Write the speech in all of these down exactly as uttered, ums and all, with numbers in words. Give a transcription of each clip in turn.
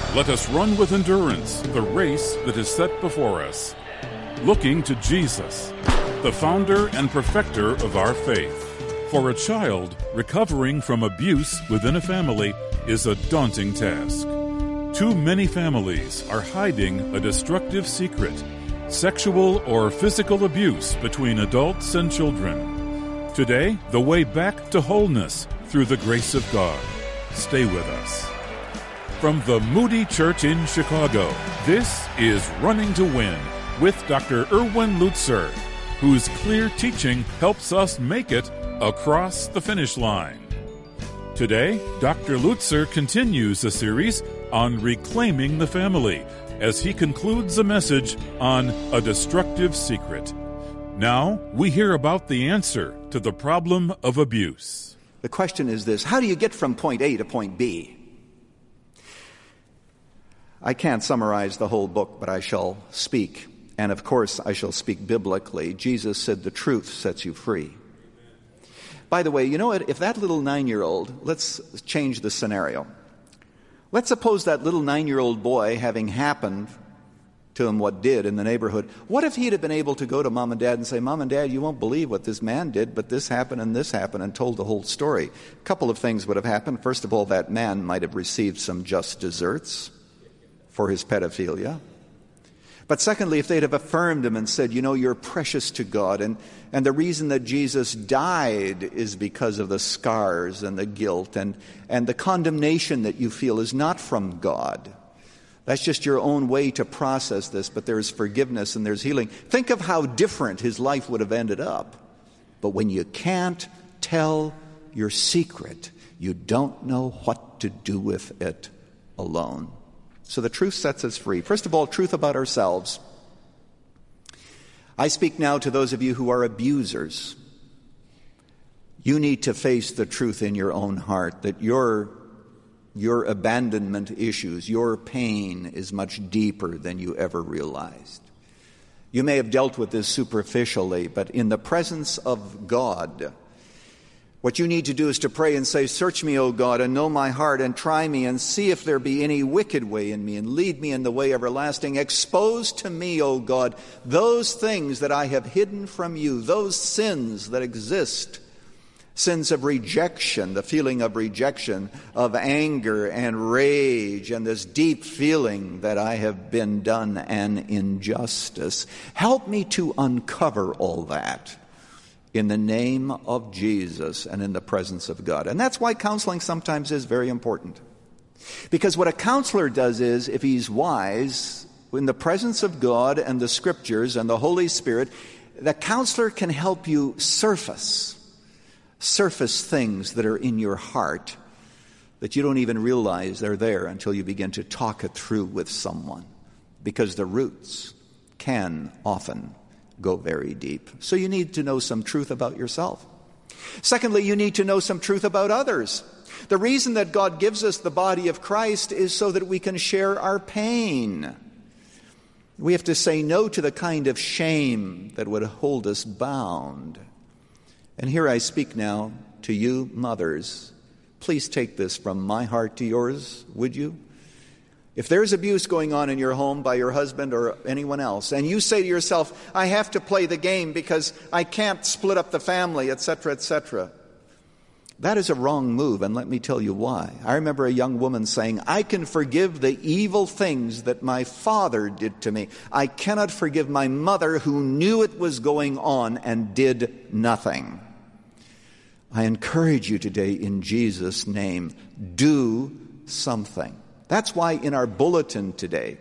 Let us run with endurance the race that is set before us, looking to Jesus, the founder and perfecter of our faith. For a child, recovering from abuse within a family is a daunting task. Too many families are hiding a destructive secret, sexual or physical abuse between adults and children. Today, the way back to wholeness through the grace of God. Stay with us. From the Moody Church in Chicago, this is Running to Win with Doctor Erwin Lutzer, whose clear teaching helps us make it across the finish line. Today, Doctor Lutzer continues a series on reclaiming the family as he concludes a message on a destructive secret. Now, we hear about the answer to the problem of abuse. The question is this: how do you get from point A to point B? I can't summarize the whole book, but I shall speak. And of course, I shall speak biblically. Jesus said the truth sets you free. By the way, you know what? If that little nine-year-old, let's change the scenario. Let's suppose that little nine-year-old boy, having happened to him what did in the neighborhood, what if he'd have been able to go to Mom and Dad and say, Mom and Dad, you won't believe what this man did, but this happened and this happened, and told the whole story? A couple of things would have happened. First of all, that man might have received some just desserts for his pedophilia. But secondly, if they'd have affirmed him and said, you know, you're precious to God, and, and the reason that Jesus died is because of the scars and the guilt, and, and the condemnation that you feel is not from God. That's just your own way to process this, but there's forgiveness and there's healing. Think of how different his life would have ended up. But when you can't tell your secret, you don't know what to do with it alone. So the truth sets us free. First of all, truth about ourselves. I speak now to those of you who are abusers. You need to face the truth in your own heart that your, your abandonment issues, your pain is much deeper than you ever realized. You may have dealt with this superficially, but in the presence of God, what you need to do is to pray and say, search me, O God, and know my heart, and try me, and see if there be any wicked way in me, and lead me in the way everlasting. Expose to me, O God, those things that I have hidden from you, those sins that exist, sins of rejection, the feeling of rejection, of anger and rage, and this deep feeling that I have been done an injustice. Help me to uncover all that in the name of Jesus and in the presence of God. And that's why counseling sometimes is very important. Because what a counselor does is, if he's wise, in the presence of God and the Scriptures and the Holy Spirit, the counselor can help you surface, surface things that are in your heart that you don't even realize they're there until you begin to talk it through with someone. Because the roots can often go very deep. So you need to know some truth about yourself. Secondly, you need to know some truth about others. The reason that God gives us the body of Christ is so that we can share our pain. We have to say no to the kind of shame that would hold us bound. And here I speak now to you mothers. Please take this from my heart to yours, would you? If there's abuse going on in your home by your husband or anyone else, and you say to yourself, I have to play the game because I can't split up the family, et cetera, et cetera, that is a wrong move, and let me tell you why. I remember a young woman saying, I can forgive the evil things that my father did to me. I cannot forgive my mother who knew it was going on and did nothing. I encourage you today in Jesus' name, do something. That's why in our bulletin today,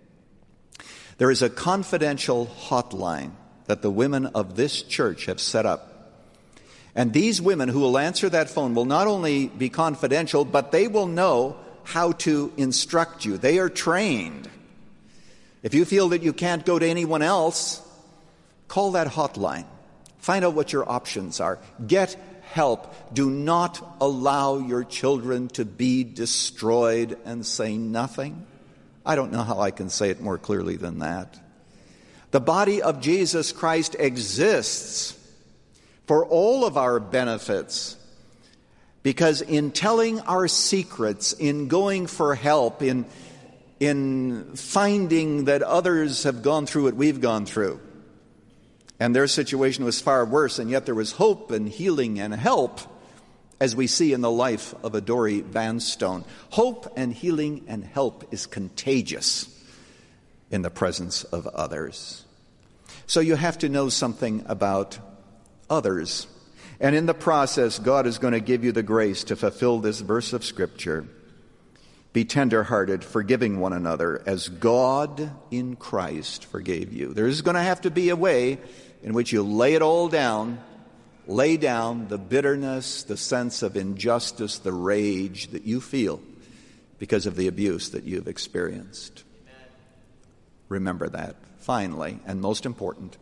there is a confidential hotline that the women of this church have set up. And these women who will answer that phone will not only be confidential, but they will know how to instruct you. They are trained. If you feel that you can't go to anyone else, call that hotline. Find out what your options are. Get help. Do not allow your children to be destroyed and say nothing. I don't know how I can say it more clearly than that. The body of Jesus Christ exists for all of our benefits, because in telling our secrets, in going for help, in in finding that others have gone through what we've gone through, and their situation was far worse, and yet there was hope and healing and help, as we see in the life of a Dory Vanstone. Hope and healing and help is contagious in the presence of others. So you have to know something about others. And in the process, God is going to give you the grace to fulfill this verse of Scripture. Be tender-hearted, forgiving one another, as God in Christ forgave you. There's going to have to be a way in which you lay it all down, lay down the bitterness, the sense of injustice, the rage that you feel because of the abuse that you've experienced. Amen. Remember that. Finally, and most important,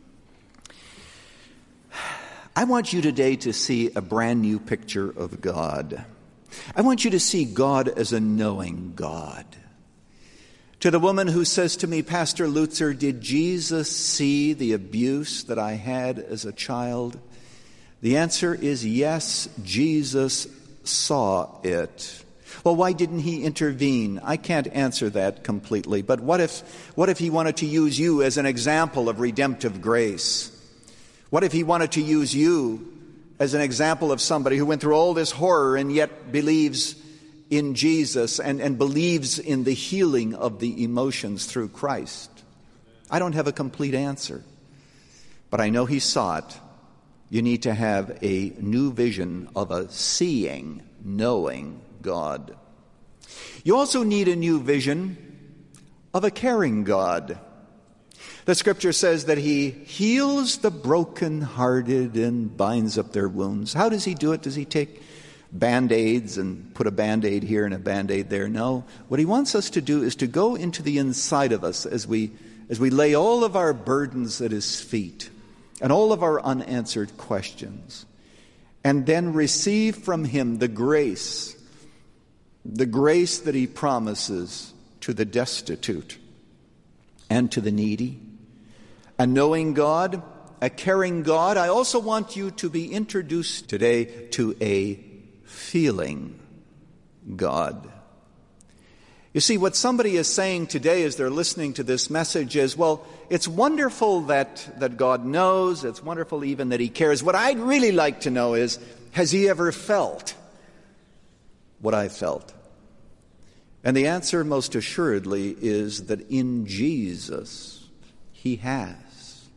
I want you today to see a brand new picture of God. I want you to see God as a knowing God. To the woman who says to me, Pastor Lutzer, did Jesus see the abuse that I had as a child? The answer is yes, Jesus saw it. Well, why didn't he intervene? I can't answer that completely. But what if, what if he wanted to use you as an example of redemptive grace? What if he wanted to use you as an example of somebody who went through all this horror and yet believes in Jesus and, and believes in the healing of the emotions through Christ? I don't have a complete answer, but I know he saw it. You need to have a new vision of a seeing, knowing God. You also need a new vision of a caring God. The Scripture says that he heals the brokenhearted and binds up their wounds. How does he do it? Does he take Band-Aids and put a Band-Aid here and a Band-Aid there? No. What he wants us to do is to go into the inside of us as we, as we lay all of our burdens at his feet and all of our unanswered questions, and then receive from him the grace The grace that he promises to the destitute and to the needy. A knowing God, a caring God. I also want you to be introduced today to a feeling God. You see, what somebody is saying today as they're listening to this message is, well, it's wonderful that, that God knows. It's wonderful even that he cares. What I'd really like to know is, has he ever felt what I felt? And the answer, most assuredly, is that in Jesus, he has.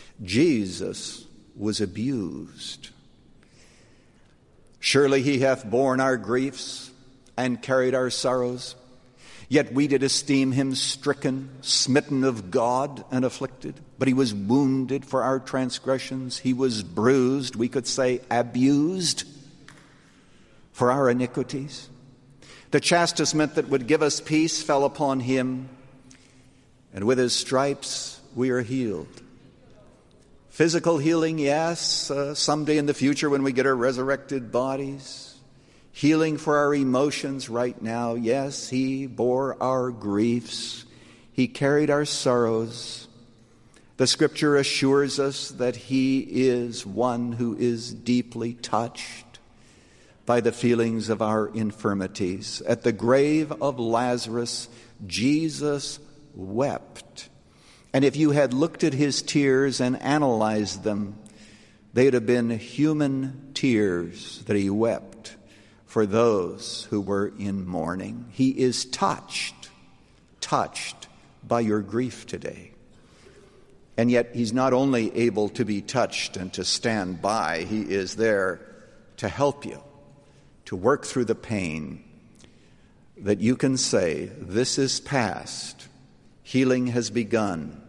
Jesus was abused. Surely he hath borne our griefs and carried our sorrows. Yet we did esteem him stricken, smitten of God, and afflicted. But he was wounded for our transgressions. He was bruised, we could say abused, for our iniquities. The chastisement that would give us peace fell upon him, and with his stripes we are healed. Physical healing, yes, uh, someday in the future when we get our resurrected bodies. Healing for our emotions right now, yes, he bore our griefs. He carried our sorrows. The Scripture assures us that he is one who is deeply touched by the feelings of our infirmities. At the grave of Lazarus, Jesus wept. And if you had looked at his tears and analyzed them, they'd have been human tears that he wept for those who were in mourning. He is touched, touched by your grief today. And yet he's not only able to be touched and to stand by, he is there to help you, to work through the pain, that you can say, this is past, healing has begun.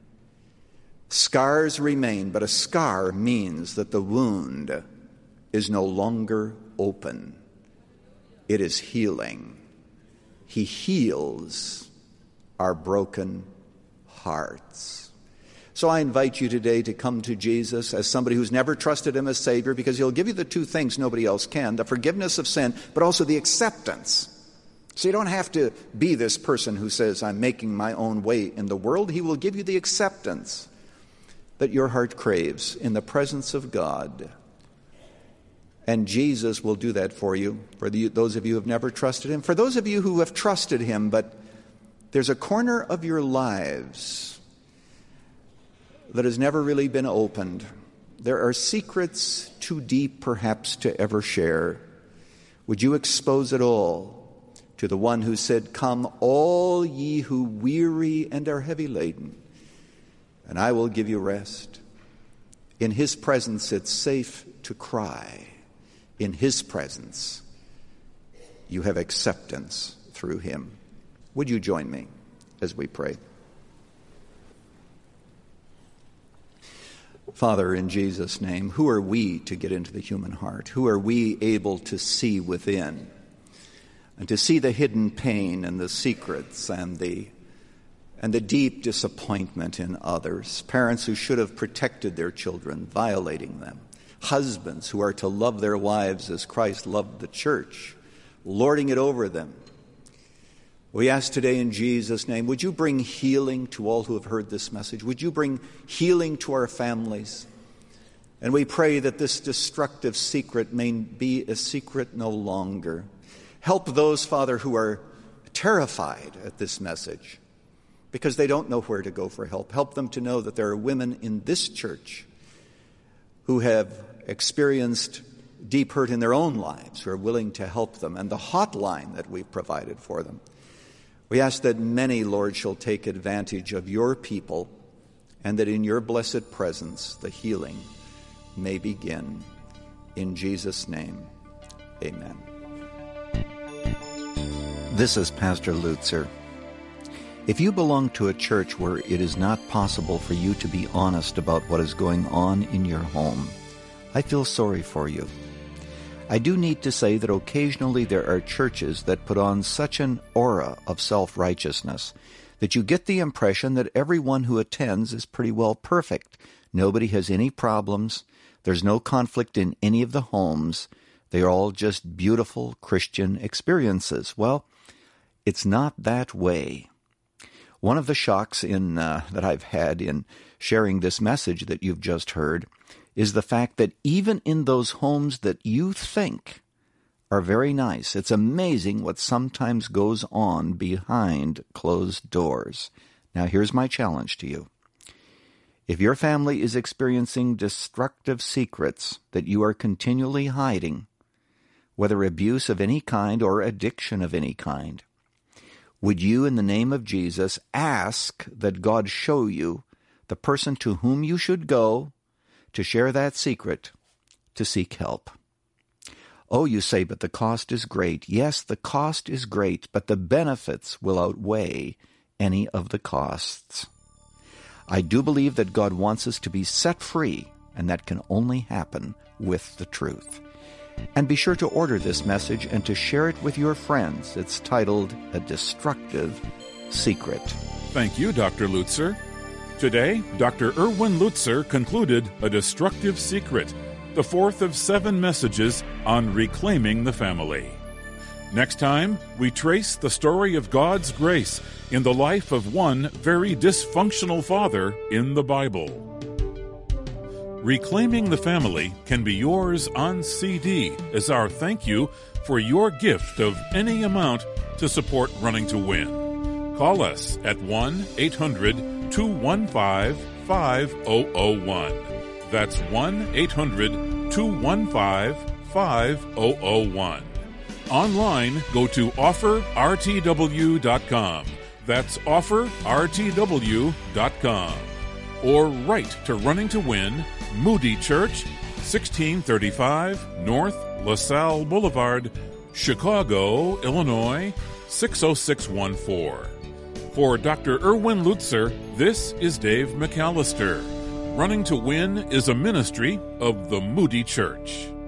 Scars remain, but a scar means that the wound is no longer open. It is healing. He heals our broken hearts. So I invite you today to come to Jesus as somebody who's never trusted him as Savior, because he'll give you the two things nobody else can, the forgiveness of sin, but also the acceptance. So you don't have to be this person who says, I'm making my own way in the world. He will give you the acceptance that your heart craves in the presence of God. And Jesus will do that for you, for the, those of you who have never trusted him. For those of you who have trusted him, but there's a corner of your lives that has never really been opened. There are secrets too deep perhaps to ever share. Would you expose it all to the one who said, "Come, all ye who weary and are heavy laden, and I will give you rest." In his presence it's safe to cry. In his presence you have acceptance through him. Would you join me as we pray? Father, in Jesus' name, who are we to get into the human heart? Who are we able to see within and to see the hidden pain and the secrets and the and the deep disappointment in others? Parents who should have protected their children, violating them. Husbands who are to love their wives as Christ loved the church, lording it over them. We ask today in Jesus' name, would you bring healing to all who have heard this message? Would you bring healing to our families? And we pray that this destructive secret may be a secret no longer. Help those, Father, who are terrified at this message because they don't know where to go for help. Help them to know that there are women in this church who have experienced deep hurt in their own lives, who are willing to help them, and the hotline that we've provided for them. We ask that many, Lord, shall take advantage of your people, and that in your blessed presence the healing may begin. In Jesus' name, amen. This is Pastor Lutzer. If you belong to a church where it is not possible for you to be honest about what is going on in your home, I feel sorry for you. I do need to say that occasionally there are churches that put on such an aura of self-righteousness that you get the impression that everyone who attends is pretty well perfect. Nobody has any problems. There's no conflict in any of the homes. They are all just beautiful Christian experiences. Well, it's not that way. One of the shocks in uh, that I've had in sharing this message that you've just heard is the fact that even in those homes that you think are very nice, it's amazing what sometimes goes on behind closed doors. Now, here's my challenge to you. If your family is experiencing destructive secrets that you are continually hiding, whether abuse of any kind or addiction of any kind, would you, in the name of Jesus, ask that God show you the person to whom you should go to share that secret, to seek help? Oh, you say, but the cost is great. Yes, the cost is great, but the benefits will outweigh any of the costs. I do believe that God wants us to be set free, and that can only happen with the truth. And be sure to order this message and to share it with your friends. It's titled, A Destructive Secret. Thank you, Doctor Lutzer. Today, Doctor Erwin Lutzer concluded A Destructive Secret, the fourth of seven messages on reclaiming the family. Next time, we trace the story of God's grace in the life of one very dysfunctional father in the Bible. Reclaiming the Family can be yours on C D as our thank you for your gift of any amount to support Running to Win. Call us at one eight hundred two one five five zero zero one. That's one eight hundred two one five five zero zero one. Online, go to offer r t w dot com. That's offer r t w dot com. Or write to Running to Win, Moody Church, sixteen thirty-five North LaSalle Boulevard, Chicago, Illinois, six oh six one four. For Doctor Erwin Lutzer, this is Dave McAllister. Running to Win is a ministry of the Moody Church.